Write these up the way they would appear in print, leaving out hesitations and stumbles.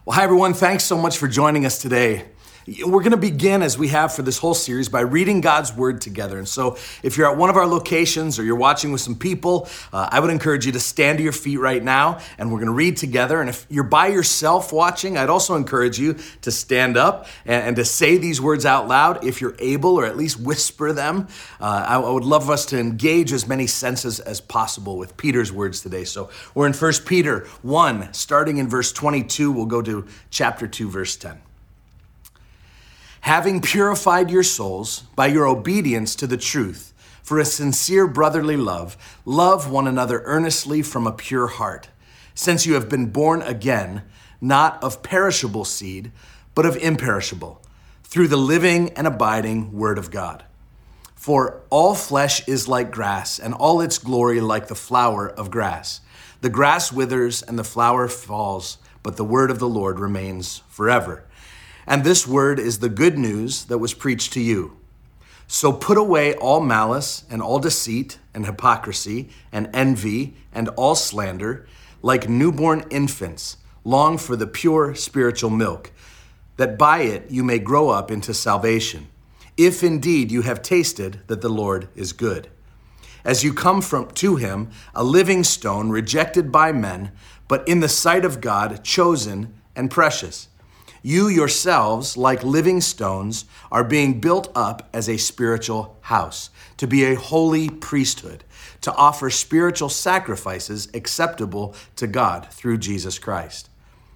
Well, hi everyone. Thanks so much for joining us today. We're going to begin, as we have for this whole series, by reading God's Word together. And so if you're at one of our locations or you're watching with some people, I would encourage you to stand to your feet right now, and we're going to read together. And if you're by yourself watching, I'd also encourage you to stand up and to say these words out loud if you're able, or at least whisper them. I would love us to engage as many senses as possible with Peter's words today. So we're in 1 Peter 1, starting in verse 22. We'll go to chapter 2, verse 10. Having purified your souls by your obedience to the truth for a sincere brotherly love, love one another earnestly from a pure heart, since you have been born again, not of perishable seed, but of imperishable, through the living and abiding word of God. For all flesh is like grass, and all its glory like the flower of grass. The grass withers and the flower falls, but the word of the Lord remains forever. And this word is the good news that was preached to you. So put away all malice and all deceit and hypocrisy and envy and all slander. Like newborn infants, long for the pure spiritual milk, that by it you may grow up into salvation, if indeed you have tasted that the Lord is good. As you come to him, a living stone rejected by men, but in the sight of God, chosen and precious. You yourselves, like living stones, are being built up as a spiritual house, to be a holy priesthood, to offer spiritual sacrifices acceptable to God through Jesus Christ.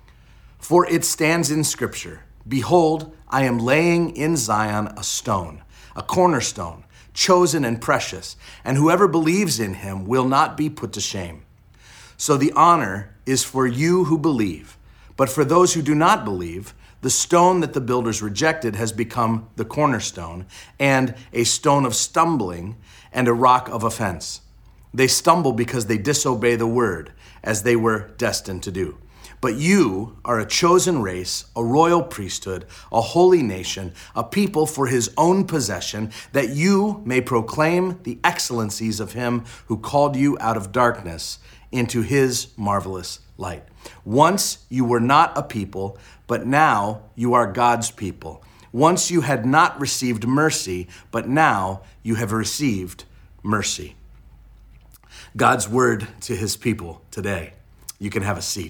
For it stands in Scripture, behold, I am laying in Zion a stone, a cornerstone, chosen and precious, and whoever believes in him will not be put to shame. So the honor is for you who believe. But for those who do not believe, the stone that the builders rejected has become the cornerstone, and a stone of stumbling and a rock of offense. They stumble because they disobey the word, as they were destined to do. But you are a chosen race, a royal priesthood, a holy nation, a people for his own possession, that you may proclaim the excellencies of him who called you out of darkness into his marvelous light. Once you were not a people, but now you are God's people. Once you had not received mercy, but now you have received mercy. God's word to his people today. You can have a seat.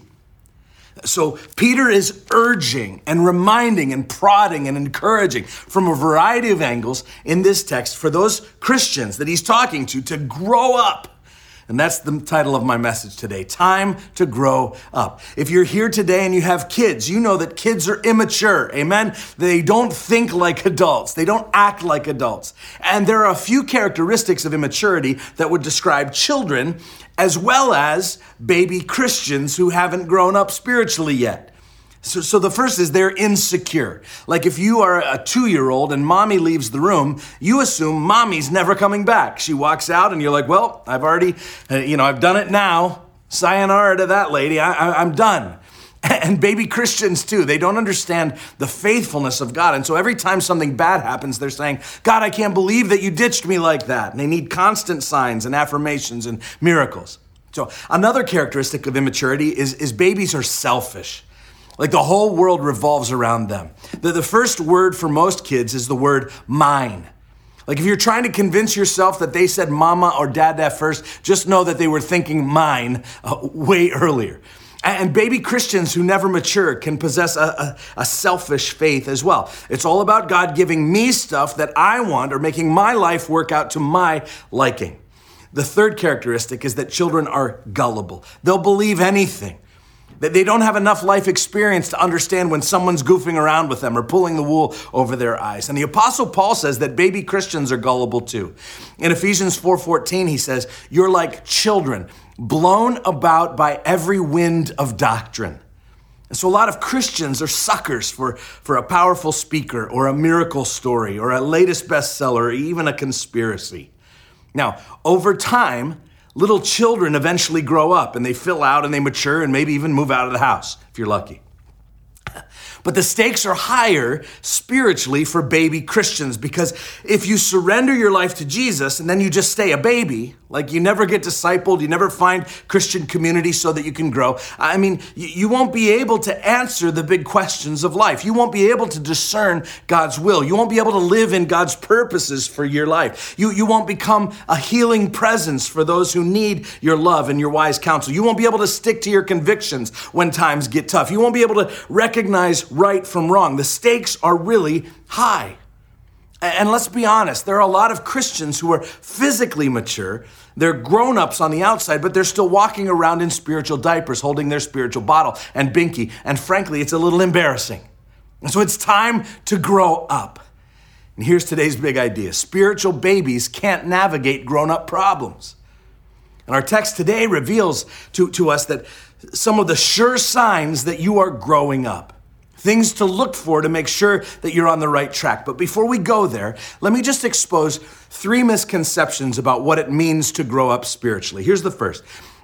So Peter is urging and reminding and prodding and encouraging from a variety of angles in this text for those Christians that he's talking to grow up. And that's the title of my message today, Time to Grow Up. If you're here today and you have kids, you know that kids are immature, amen? They don't think like adults. They don't act like adults. And there are a few characteristics of immaturity that would describe children as well as baby Christians who haven't grown up spiritually yet. So the first is they're insecure. Like if you are a 2-year-old and mommy leaves the room, you assume mommy's never coming back. She walks out and you're like, well, I've already, I've done it now. Sayonara to that lady. I'm done. And baby Christians too, they don't understand the faithfulness of God. And so every time something bad happens, they're saying, God, I can't believe that you ditched me like that. And they need constant signs and affirmations and miracles. So another characteristic of immaturity is babies are selfish. Like the whole world revolves around them. The first word for most kids is the word mine. Like if you're trying to convince yourself that they said mama or dad at first, just know that they were thinking mine way earlier. And baby Christians who never mature can possess a selfish faith as well. It's all about God giving me stuff that I want or making my life work out to my liking. The third characteristic is that children are gullible. They'll believe anything. They don't have enough life experience to understand when someone's goofing around with them or pulling the wool over their eyes. And the Apostle Paul says that baby Christians are gullible too. In Ephesians 4:14, he says, you're like children, blown about by every wind of doctrine. And so a lot of Christians are suckers for a powerful speaker or a miracle story or a latest bestseller or even a conspiracy. Now, over time, little children eventually grow up and they fill out and they mature and maybe even move out of the house, if you're lucky. But the stakes are higher spiritually for baby Christians, because if you surrender your life to Jesus and then you just stay a baby, like you never get discipled, you never find Christian community so that you can grow, I mean, you won't be able to answer the big questions of life. You won't be able to discern God's will. You won't be able to live in God's purposes for your life. You won't become a healing presence for those who need your love and your wise counsel. You won't be able to stick to your convictions when times get tough. You won't be able to recognize right from wrong. The stakes are really high. And let's be honest, there are a lot of Christians who are physically mature. They're grown-ups on the outside, but they're still walking around in spiritual diapers, holding their spiritual bottle and binky. And frankly, it's a little embarrassing. And so it's time to grow up. And here's today's big idea. Spiritual babies can't navigate grown-up problems. And our text today reveals to us that some of the sure signs that you are growing up. Things to look for to make sure that you're on the right track. But before we go there, let me just expose 3 misconceptions about what it means to grow up spiritually. Here's the first.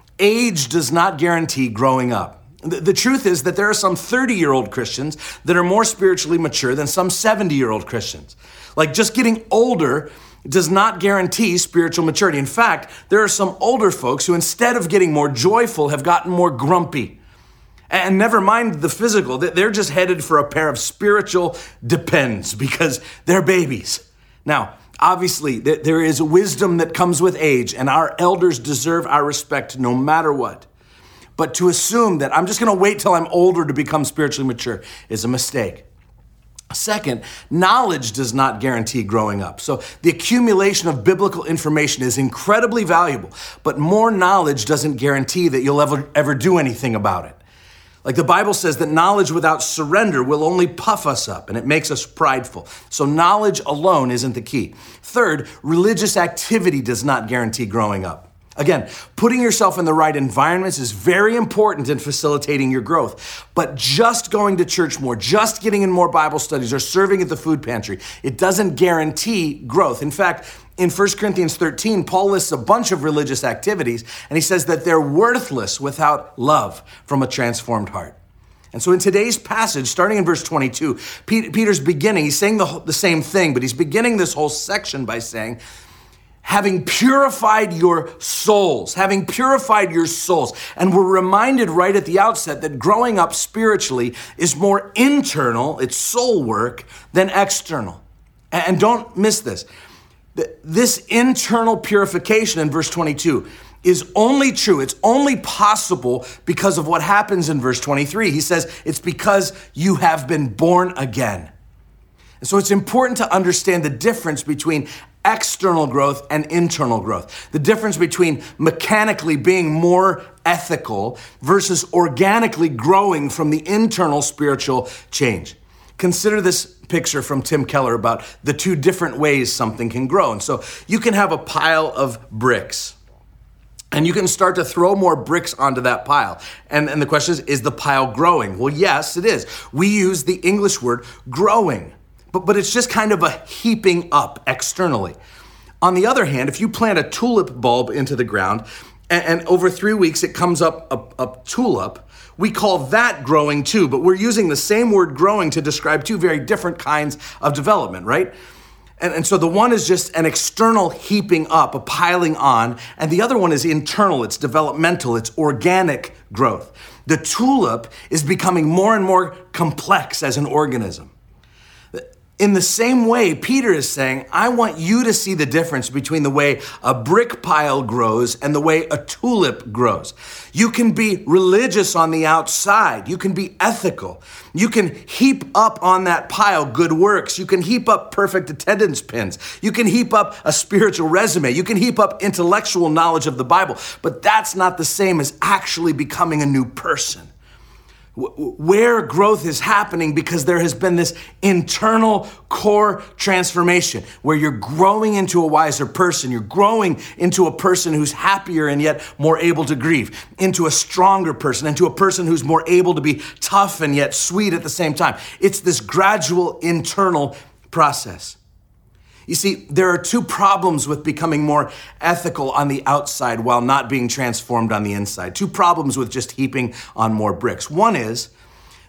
Age does not guarantee growing up. The truth is that there are some 30-year-old Christians that are more spiritually mature than some 70-year-old Christians. Like, just getting older does not guarantee spiritual maturity. In fact, there are some older folks who, instead of getting more joyful, have gotten more grumpy. And never mind the physical, they're just headed for a pair of spiritual depends because they're babies. Now, obviously, there is wisdom that comes with age, and our elders deserve our respect no matter what. But to assume that I'm just going to wait till I'm older to become spiritually mature is a mistake. Second, knowledge does not guarantee growing up. So the accumulation of biblical information is incredibly valuable, but more knowledge doesn't guarantee that you'll ever do anything about it. Like the Bible says that knowledge without surrender will only puff us up and it makes us prideful. So knowledge alone isn't the key. Third, religious activity does not guarantee growing up. Again, putting yourself in the right environments is very important in facilitating your growth. But just going to church more, just getting in more Bible studies or serving at the food pantry, it doesn't guarantee growth. In fact, in 1 Corinthians 13, Paul lists a bunch of religious activities, and he says that they're worthless without love from a transformed heart. And so in today's passage, starting in verse 22, Peter's beginning, he's saying the same thing, but he's beginning this whole section by saying, having purified your souls. And we're reminded right at the outset that growing up spiritually is more internal, it's soul work, than external. And don't miss this. This internal purification in verse 22 is only true, it's only possible because of what happens in verse 23. He says, it's because you have been born again. And so it's important to understand the difference between external growth and internal growth. The difference between mechanically being more ethical versus organically growing from the internal spiritual change. Consider this picture from Tim Keller about the 2 different ways something can grow. And so you can have a pile of bricks and you can start to throw more bricks onto that pile. And the question is the pile growing? Well, yes, it is. We use the English word growing. But it's just kind of a heaping up externally. On the other hand, if you plant a tulip bulb into the ground and over 3 weeks it comes up a tulip, we call that growing too, but we're using the same word growing to describe 2 very different kinds of development, right? And so the one is just an external heaping up, a piling on, and the other one is internal, it's developmental, it's organic growth. The tulip is becoming more and more complex as an organism. In the same way, Peter is saying, I want you to see the difference between the way a brick pile grows and the way a tulip grows. You can be religious on the outside. You can be ethical. You can heap up on that pile good works. You can heap up perfect attendance pins. You can heap up a spiritual resume. You can heap up intellectual knowledge of the Bible. But that's not the same as actually becoming a new person. Where growth is happening because there has been this internal core transformation where you're growing into a wiser person. You're growing into a person who's happier and yet more able to grieve, into a stronger person, into a person who's more able to be tough and yet sweet at the same time. It's this gradual internal process. You see, there are 2 problems with becoming more ethical on the outside while not being transformed on the inside. 2 problems with just heaping on more bricks. One is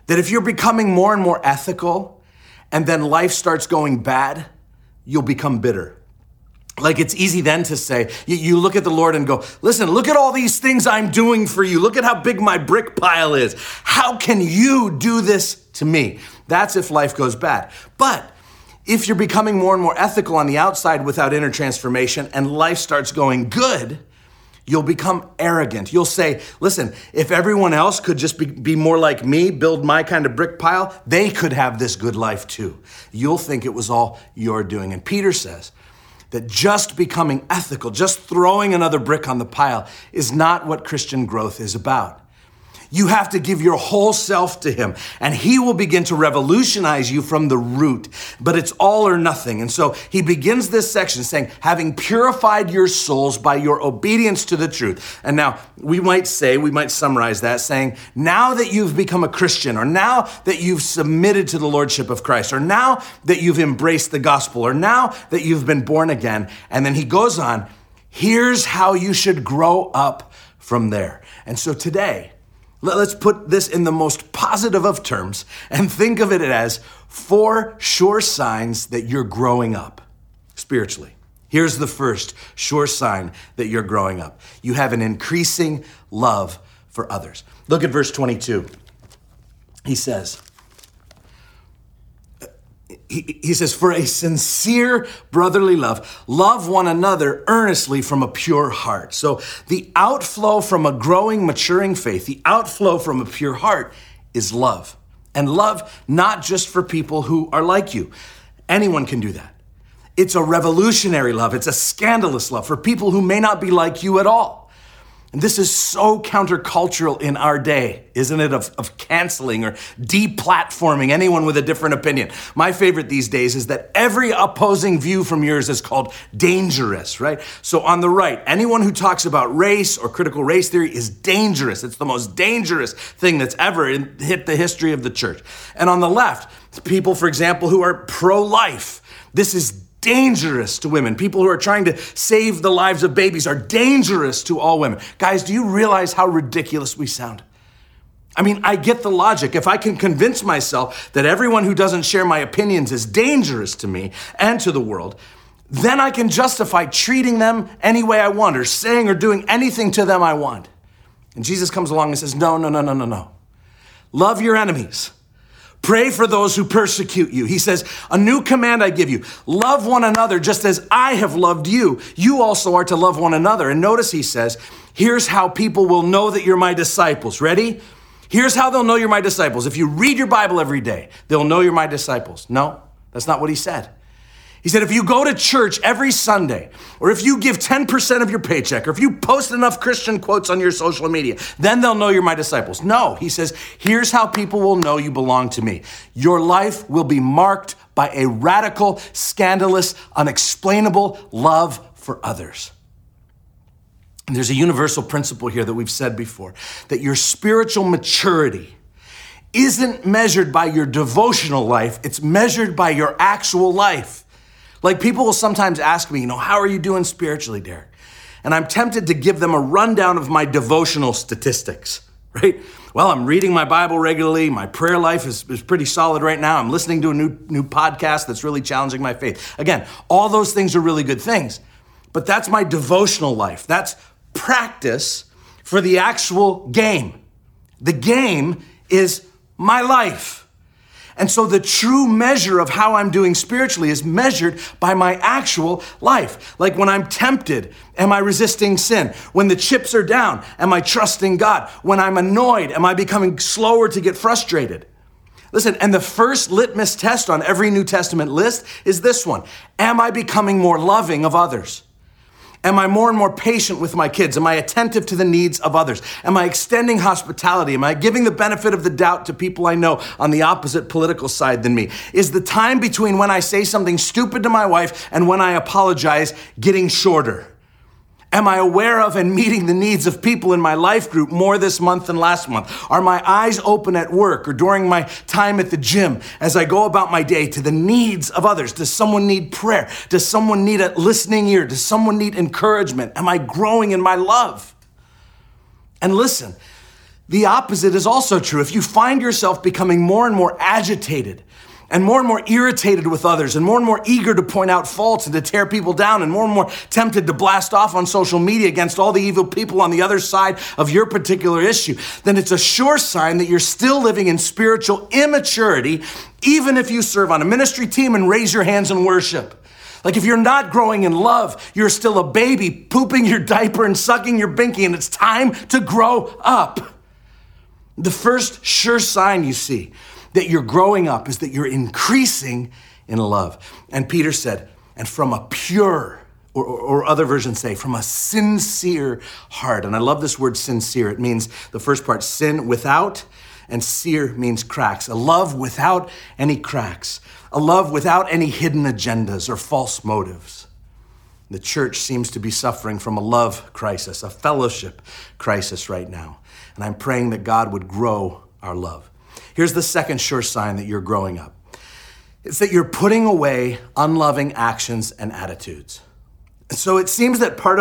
that if you're becoming more and more ethical and then life starts going bad, you'll become bitter. Like it's easy then to say, you look at the Lord and go, listen, look at all these things I'm doing for you. Look at how big my brick pile is. How can you do this to me? That's if life goes bad. But if you're becoming more and more ethical on the outside without inner transformation and life starts going good, you'll become arrogant. You'll say, listen, if everyone else could just be more like me, build my kind of brick pile, they could have this good life too. You'll think it was all you're doing. And Peter says that just becoming ethical, just throwing another brick on the pile is not what Christian growth is about. You have to give your whole self to him, and he will begin to revolutionize you from the root. But it's all or nothing. And so he begins this section saying, having purified your souls by your obedience to the truth. And now we might summarize that saying, now that you've become a Christian, or now that you've submitted to the Lordship of Christ, or now that you've embraced the gospel, or now that you've been born again. And then he goes on, here's how you should grow up from there. And so today, let's put this in the most positive of terms and think of it as 4 sure signs that you're growing up spiritually. Here's the first sure sign that you're growing up. You have an increasing love for others. Look at verse 22. He says, for a sincere brotherly love, love one another earnestly from a pure heart. So the outflow from a growing, maturing faith, the outflow from a pure heart is love. And love not just for people who are like you. Anyone can do that. It's a revolutionary love. It's a scandalous love for people who may not be like you at all. And this is so countercultural in our day, isn't it? Of canceling or deplatforming anyone with a different opinion. My favorite these days is that every opposing view from yours is called dangerous, right? So on the right, anyone who talks about race or critical race theory is dangerous. It's the most dangerous thing that's ever hit the history of the church. And on the left, people, for example, who are pro-life. This is dangerous to women. People who are trying to save the lives of babies are dangerous to all women. Guys, do you realize how ridiculous we sound? I mean, I get the logic. If I can convince myself that everyone who doesn't share my opinions is dangerous to me and to the world, then I can justify treating them any way I want or saying or doing anything to them I want. And Jesus comes along and says, no. Love your enemies. Pray for those who persecute you. He says, a new command I give you. Love one another just as I have loved you. You also are to love one another. And notice he says, here's how people will know that you're my disciples. Ready? Here's how they'll know you're my disciples. If you read your Bible every day, they'll know you're my disciples. No, that's not what he said. He said, if you go to church every Sunday, or if you give 10% of your paycheck, or if you post enough Christian quotes on your social media, then they'll know you're my disciples. No, he says, here's how people will know you belong to me. Your life will be marked by a radical, scandalous, unexplainable love for others. And there's a universal principle here that we've said before, that your spiritual maturity isn't measured by your devotional life, it's measured by your actual life. Like people will sometimes ask me, how are you doing spiritually, Derek? And I'm tempted to give them a rundown of my devotional statistics, right? Well, I'm reading my Bible regularly. My prayer life is pretty solid right now. I'm listening to a new podcast that's really challenging my faith. Again, all those things are really good things, but that's my devotional life. That's practice for the actual game. The game is my life. And so the true measure of how I'm doing spiritually is measured by my actual life. Like when I'm tempted, am I resisting sin? When the chips are down, am I trusting God? When I'm annoyed, am I becoming slower to get frustrated? Listen, and the first litmus test on every New Testament list is this one. Am I becoming more loving of others? Am I more and more patient with my kids? Am I attentive to the needs of others? Am I extending hospitality? Am I giving the benefit of the doubt to people I know on the opposite political side than me? Is the time between when I say something stupid to my wife and when I apologize getting shorter? Am I aware of and meeting the needs of people in my life group more this month than last month? Are my eyes open at work or during my time at the gym as I go about my day to the needs of others? Does someone need prayer? Does someone need a listening ear? Does someone need encouragement? Am I growing in my love? And listen, The opposite is also true. If you find yourself becoming more and more agitated and more irritated with others and more eager to point out faults and to tear people down and more tempted to blast off on social media against all the evil people on the other side of your particular issue, then it's a sure sign that you're still living in spiritual immaturity, even if you serve on a ministry team and raise your hands in worship. Like if you're not growing in love, you're still a baby pooping your diaper and sucking your binky, and it's time to grow up. The first sure sign you see that you're growing up is that you're increasing in love. And Peter said, and from a pure, or other versions say, from a sincere heart. And I love this word sincere. It means the first part, sin without, and sear means cracks. A love without any cracks. A love without any hidden agendas or false motives. The church seems to be suffering from a love crisis, a fellowship crisis right now. And I'm praying that God would grow our love. Here's the second sure sign that you're growing up. It's that you're putting away unloving actions and attitudes. So it seems that part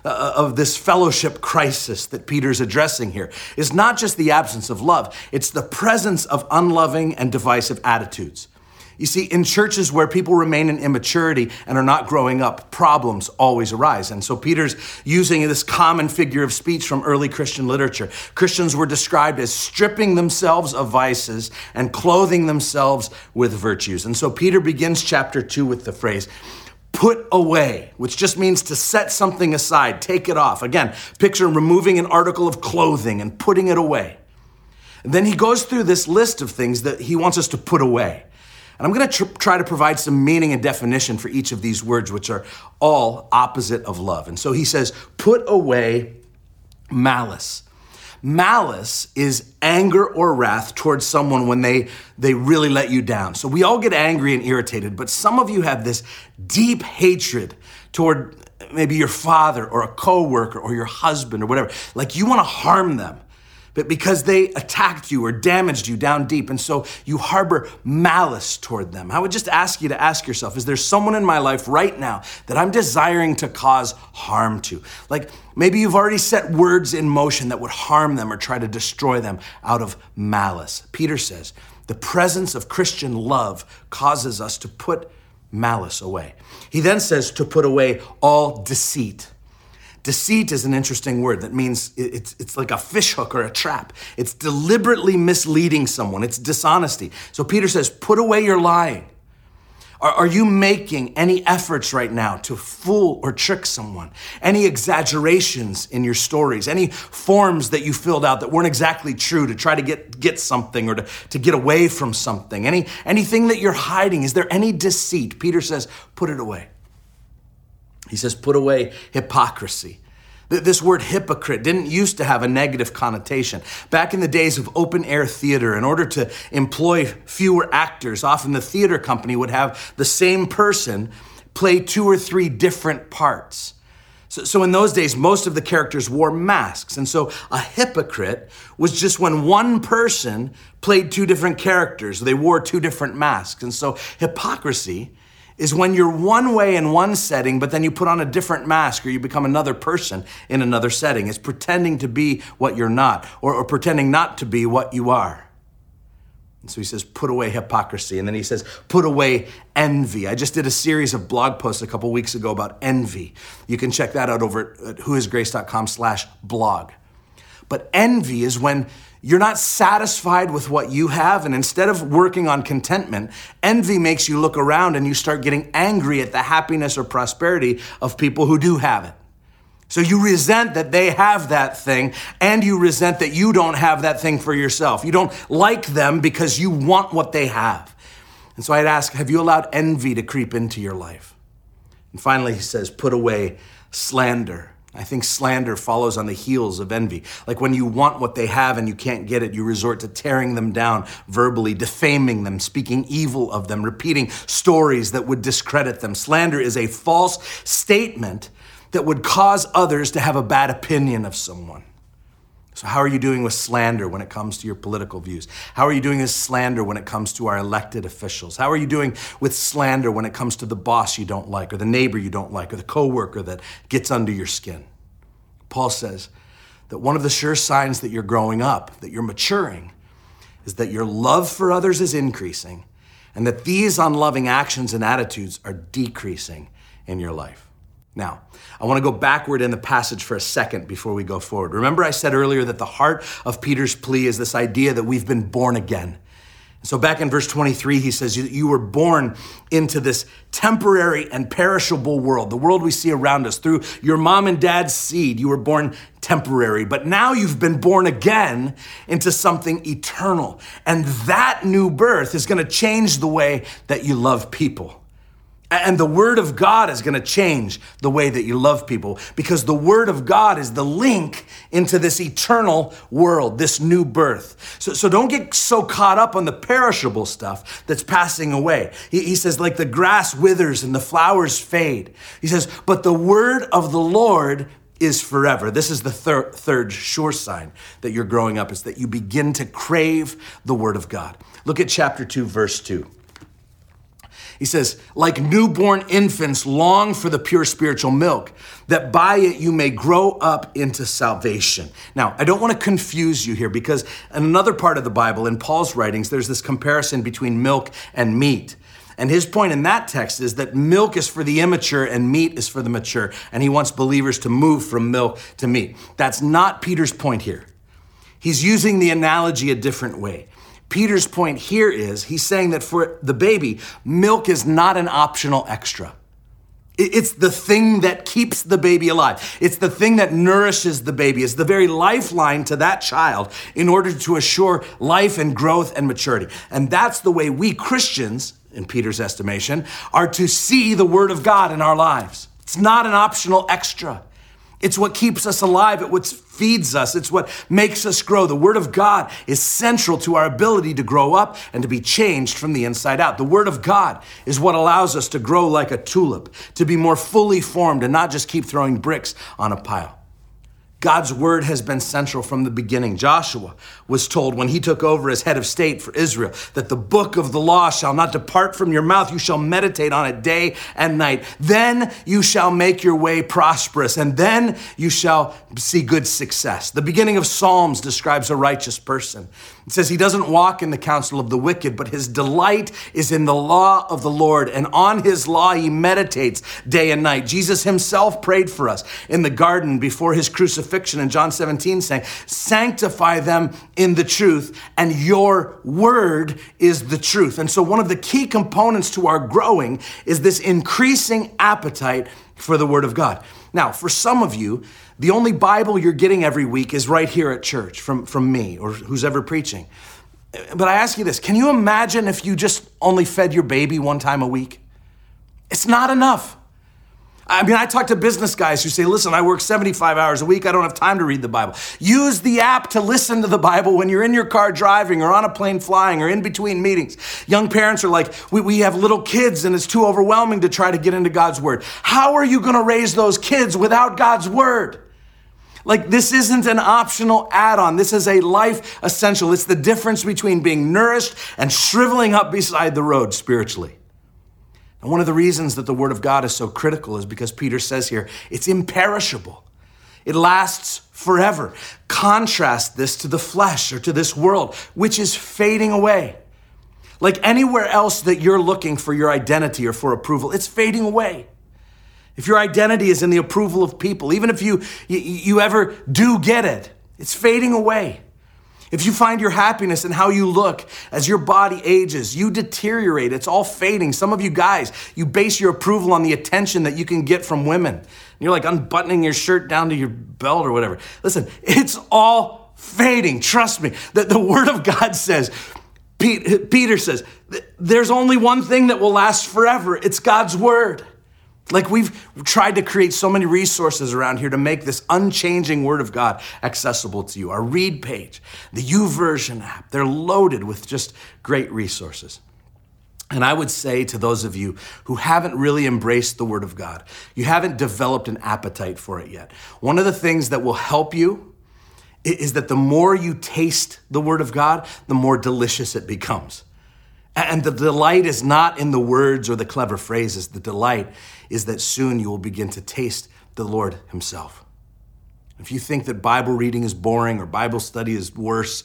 of this fellowship crisis that Peter's addressing here is not just the absence of love, it's the presence of unloving and divisive attitudes. You see, in churches where people remain in immaturity and are not growing up, problems always arise. And so Peter's using this common figure of speech from early Christian literature. Christians were described as stripping themselves of vices and clothing themselves with virtues. And so Peter begins chapter 2 with the phrase, put away, which just means to set something aside, take it off. Again, picture removing an article of clothing and putting it away. And then he goes through this list of things that he wants us to put away. And I'm going to try to provide some meaning and definition for each of these words, which are all opposite of love. And so he says, put away malice. Malice is anger or wrath towards someone when they really let you down. So we all get angry and irritated, but some of you have this deep hatred toward maybe your father or a coworker or your husband or whatever. Like you want to harm them, but because they attacked you or damaged you down deep, and so you harbor malice toward them. I would just ask you to ask yourself, is there someone in my life right now that I'm desiring to cause harm to? Like maybe you've already set words in motion that would harm them or try to destroy them out of malice. Peter says, the presence of Christian love causes us to put malice away. He then says to put away all deceit. Deceit is an interesting word that means it's like a fishhook or a trap. It's deliberately misleading someone. It's dishonesty. So Peter says, put away your lying. Are you making any efforts right now to fool or trick someone? Any exaggerations in your stories? Any forms that you filled out that weren't exactly true to try to get something or to get away from something? Anything that you're hiding? Is there any deceit? Peter says, put it away. He says, put away hypocrisy. This word hypocrite didn't used to have a negative connotation. Back in the days of open air theater, in order to employ fewer actors, often the theater company would have the same person play 2 or 3 different parts. So in those days, most of the characters wore masks. And so a hypocrite was just when one person played 2 different characters. They wore 2 different masks. And so hypocrisy is when you're one way in one setting, but then you put on a different mask or you become another person in another setting. It's pretending to be what you're not or pretending not to be what you are. And so he says, put away hypocrisy. And then he says, put away envy. I just did a series of blog posts a couple weeks ago about envy. You can check that out over at whoisgrace.com/blog. But envy is when you're not satisfied with what you have, and instead of working on contentment, envy makes you look around and you start getting angry at the happiness or prosperity of people who do have it. So you resent that they have that thing, and you resent that you don't have that thing for yourself. You don't like them because you want what they have. And so I'd ask, have you allowed envy to creep into your life? And finally, he says, put away slander. I think slander follows on the heels of envy. Like when you want what they have and you can't get it, you resort to tearing them down verbally, defaming them, speaking evil of them, repeating stories that would discredit them. Slander is a false statement that would cause others to have a bad opinion of someone. So how are you doing with slander when it comes to your political views? How are you doing with slander when it comes to our elected officials? How are you doing with slander when it comes to the boss you don't like, or the neighbor you don't like, or the coworker that gets under your skin? Paul says that one of the sure signs that you're growing up, that you're maturing, is that your love for others is increasing and that these unloving actions and attitudes are decreasing in your life. Now, I want to go backward in the passage for a second before we go forward. Remember I said earlier that the heart of Peter's plea is this idea that we've been born again. So back in verse 23, he says, you were born into this temporary and perishable world, the world we see around us. Through your mom and dad's seed, you were born temporary, but now you've been born again into something eternal. And that new birth is going to change the way that you love people. And the Word of God is going to change the way that you love people, because the Word of God is the link into this eternal world, this new birth. So don't get so caught up on the perishable stuff that's passing away. He says, like the grass withers and the flowers fade. He says, but the word of the Lord is forever. This is the third sure sign that you're growing up, is that you begin to crave the Word of God. Look at chapter 2, verse 2. He says, like newborn infants long for the pure spiritual milk, that by it you may grow up into salvation. Now, I don't want to confuse you here, because in another part of the Bible, in Paul's writings, there's this comparison between milk and meat. And his point in that text is that milk is for the immature and meat is for the mature. And he wants believers to move from milk to meat. That's not Peter's point here. He's using the analogy a different way. Peter's point here is he's saying that for the baby, milk is not an optional extra. It's the thing that keeps the baby alive. It's the thing that nourishes the baby. It's the very lifeline to that child in order to assure life and growth and maturity. And that's the way we Christians, in Peter's estimation, are to see the Word of God in our lives. It's not an optional extra. It's what keeps us alive. It's what feeds us. It's what makes us grow. The Word of God is central to our ability to grow up and to be changed from the inside out. The Word of God is what allows us to grow like a tulip, to be more fully formed and not just keep throwing bricks on a pile. God's word has been central from the beginning. Joshua was told when he took over as head of state for Israel that the book of the law shall not depart from your mouth. You shall meditate on it day and night. Then you shall make your way prosperous, and then you shall see good success. The beginning of Psalms describes a righteous person. It says he doesn't walk in the counsel of the wicked, but his delight is in the law of the Lord, and on his law he meditates day and night. Jesus himself prayed for us in the garden before his crucifixion in John 17, saying, sanctify them in the truth, and your word is the truth. And so one of the key components to our growing is this increasing appetite for the Word of God. Now, for some of you, the only Bible you're getting every week is right here at church from me or who's ever preaching. But I ask you this, can you imagine if you just only fed your baby one time a week? It's not enough. I mean, I talk to business guys who say, listen, I work 75 hours a week. I don't have time to read the Bible. Use the app to listen to the Bible when you're in your car driving or on a plane flying or in between meetings. Young parents are like, we have little kids and it's too overwhelming to try to get into God's word. How are you going to raise those kids without God's word? Like, this isn't an optional add-on. This is a life essential. It's the difference between being nourished and shriveling up beside the road spiritually. And one of the reasons that the Word of God is so critical is because Peter says here, it's imperishable. It lasts forever. Contrast this to the flesh or to this world, which is fading away. Like anywhere else that you're looking for your identity or for approval, it's fading away. If your identity is in the approval of people, even if you ever do get it, it's fading away. If you find your happiness in how you look as your body ages, you deteriorate. It's all fading. Some of you guys, you base your approval on the attention that you can get from women. And you're like unbuttoning your shirt down to your belt or whatever. Listen, it's all fading. Trust me. The Word of God says, Peter says, there's only one thing that will last forever. It's God's Word. Like, we've tried to create so many resources around here to make this unchanging Word of God accessible to you. Our Read page, the YouVersion app, they're loaded with just great resources. And I would say to those of you who haven't really embraced the Word of God, you haven't developed an appetite for it yet, one of the things that will help you is that the more you taste the Word of God, the more delicious it becomes. And the delight is not in the words or the clever phrases. The delight is that soon you will begin to taste the Lord himself. If you think that Bible reading is boring or Bible study is worse,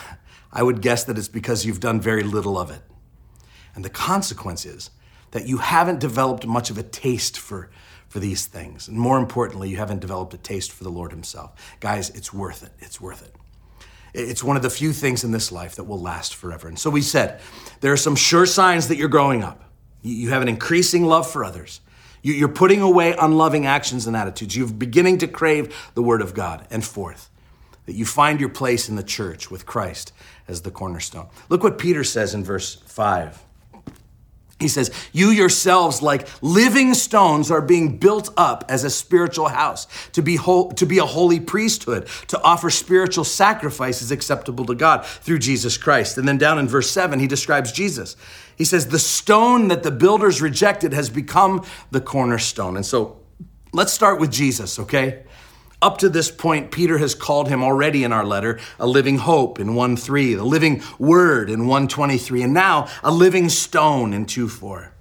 I would guess that it's because you've done very little of it. And the consequence is that you haven't developed much of a taste for these things. And more importantly, you haven't developed a taste for the Lord himself. Guys, it's worth it. It's worth it. It's one of the few things in this life that will last forever. And so we said, there are some sure signs that you're growing up. You have an increasing love for others. You're putting away unloving actions and attitudes. You're beginning to crave the word of God. And fourth, that you find your place in the church with Christ as the cornerstone. Look what Peter says in verse 5. He says, you yourselves, like living stones, are being built up as a spiritual house, to be a holy priesthood, to offer spiritual sacrifices acceptable to God through Jesus Christ. And then down in verse 7, he describes Jesus. He says, the stone that the builders rejected has become the cornerstone. And so let's start with Jesus, okay? Up to this point, Peter has called him already in our letter a living hope in 1:3, the living word in 1:23, and now a living stone in 2:4.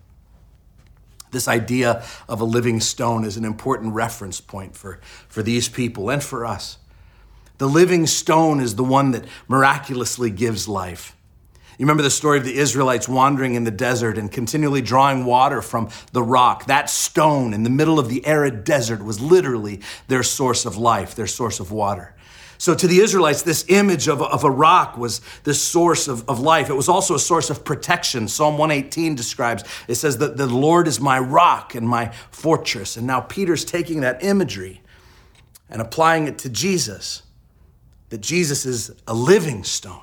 This idea of a living stone is an important reference point for these people and for us. The living stone is the one that miraculously gives life. You remember the story of the Israelites wandering in the desert and continually drawing water from the rock. That stone in the middle of the arid desert was literally their source of life, their source of water. So to the Israelites, this image of a rock was this source of life. It was also a source of protection. Psalm 118 describes, it says that the Lord is my rock and my fortress. And now Peter's taking that imagery and applying it to Jesus, that Jesus is a living stone.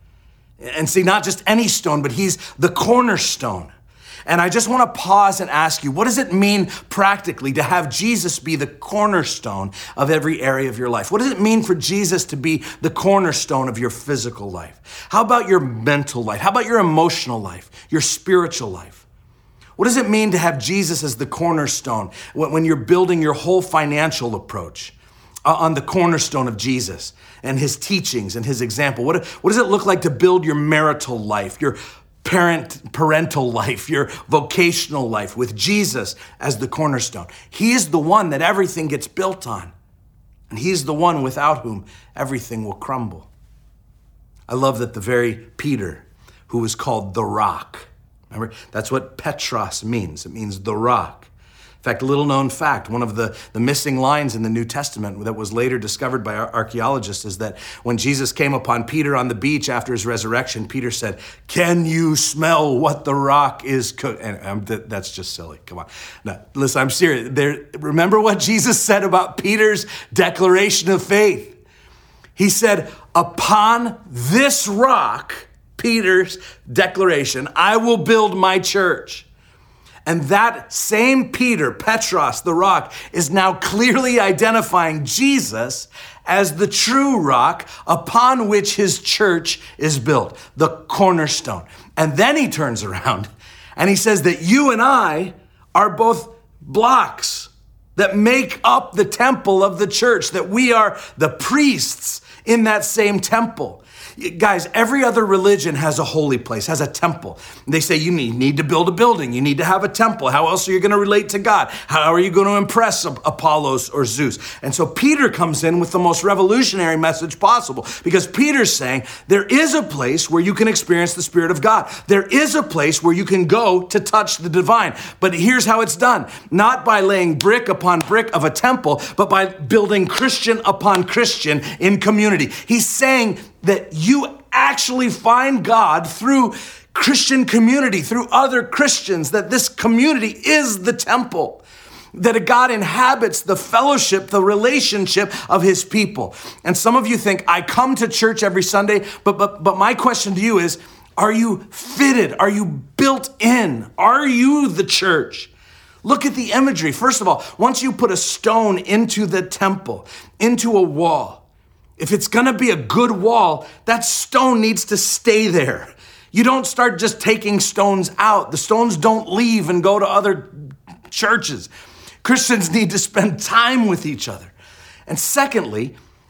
And see, not just any stone, but he's the cornerstone. And I just want to pause and ask you, what does it mean practically to have Jesus be the cornerstone of every area of your life? What does it mean for Jesus to be the cornerstone of your physical life? How about your mental life? How about your emotional life, your spiritual life? What does it mean to have Jesus as the cornerstone when you're building your whole financial approach on the cornerstone of Jesus and his teachings and his example? What does it look like to build your marital life, your parental life, your vocational life with Jesus as the cornerstone? He is the one that everything gets built on. And he's the one without whom everything will crumble. I love that the very Peter, who was called the rock, remember, that's what Petros means. It means the rock. In fact, a little known fact, one of the missing lines in the New Testament that was later discovered by archaeologists is that when Jesus came upon Peter on the beach after his resurrection, Peter said, "Can you smell what the rock is cooking?" And that's just silly. Come on. Now, listen, I'm serious. Remember what Jesus said about Peter's declaration of faith. He said, upon this rock, Peter's declaration, I will build my church. And that same Peter, Petros, the rock, is now clearly identifying Jesus as the true rock upon which his church is built, the cornerstone. And then he turns around and he says that you and I are both blocks that make up the temple of the church, that we are the priests in that same temple. Guys, every other religion has a holy place, has a temple. They say you need to build a building. You need to have a temple. How else are you going to relate to God? How are you going to impress Apollos or Zeus? And so Peter comes in with the most revolutionary message possible, because Peter's saying there is a place where you can experience the Spirit of God. There is a place where you can go to touch the divine. But here's how it's done. Not by laying brick upon brick of a temple, but by building Christian upon Christian in community. He's saying that you actually find God through Christian community, through other Christians, that this community is the temple, that a God inhabits the fellowship, the relationship of his people. And some of you think, I come to church every Sunday, but my question to you is, are you fitted? Are you built in? Are you the church? Look at the imagery. First of all, once you put a stone into the temple, into a wall, if it's going to be a good wall, that stone needs to stay there. You don't start just taking stones out. The stones don't leave and go to other churches. Christians need to spend time with each other. And secondly,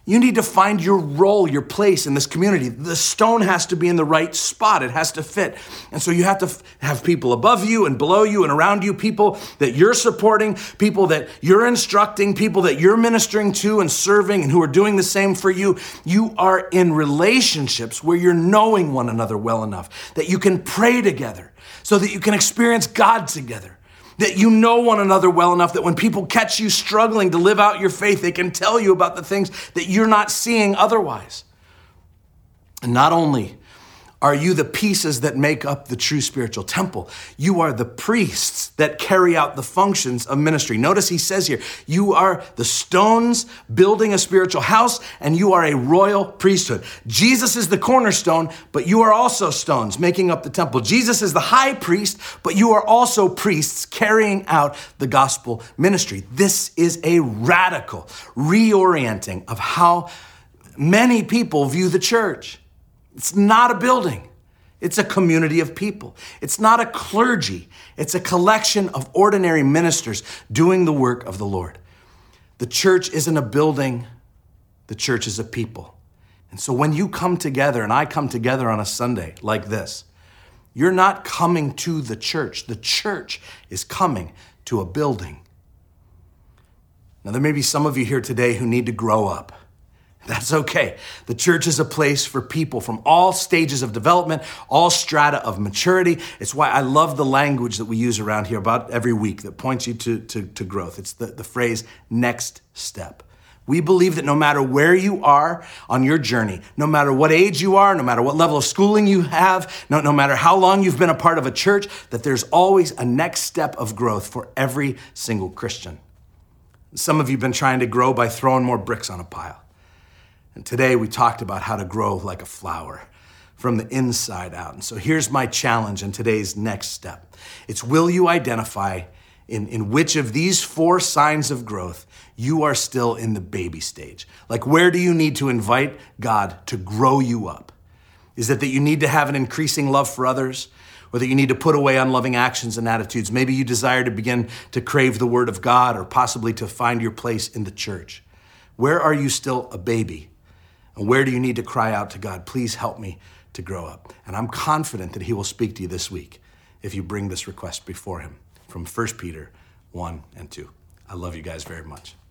You need to find your role, your place in this community. The stone has to be in the right spot. It has to fit. And so you have to have people above you and below you and around you, people that you're supporting, people that you're instructing, people that you're ministering to and serving and who are doing the same for you. You are in relationships where you're knowing one another well enough that you can pray together so that you can experience God together. That you know one another well enough that when people catch you struggling to live out your faith, they can tell you about the things that you're not seeing otherwise. And not only are you the pieces that make up the true spiritual temple, you are the priests that carry out the functions of ministry. Notice he says here, you are the stones building a spiritual house, and you are a royal priesthood. Jesus is the cornerstone, but you are also stones making up the temple. Jesus is the high priest, but you are also priests carrying out the gospel ministry. This is a radical reorienting of how many people view the church. It's not a building. It's a community of people. It's not a clergy. It's a collection of ordinary ministers doing the work of the Lord. The church isn't a building. The church is a people. And so when you come together, and I come together on a Sunday like this, you're not coming to the church. The church is coming to a building. Now, there may be some of you here today who need to grow up. That's okay. The church is a place for people from all stages of development, all strata of maturity. It's why I love the language that we use around here about every week that points you to growth. It's the phrase, next step. We believe that no matter where you are on your journey, no matter what age you are, no matter what level of schooling you have, no matter how long you've been a part of a church, that there's always a next step of growth for every single Christian. Some of you have been trying to grow by throwing more bricks on a pile. And today we talked about how to grow like a flower from the inside out. And so here's my challenge in today's next step. It's, will you identify in which of these 4 signs of growth you are still in the baby stage? Like, where do you need to invite God to grow you up? Is it that you need to have an increasing love for others? Or that you need to put away unloving actions and attitudes? Maybe you desire to begin to crave the word of God, or possibly to find your place in the church. Where are you still a baby? And where do you need to cry out to God, please help me to grow up? And I'm confident that he will speak to you this week if you bring this request before him, from 1 Peter 1 and 2. I love you guys very much.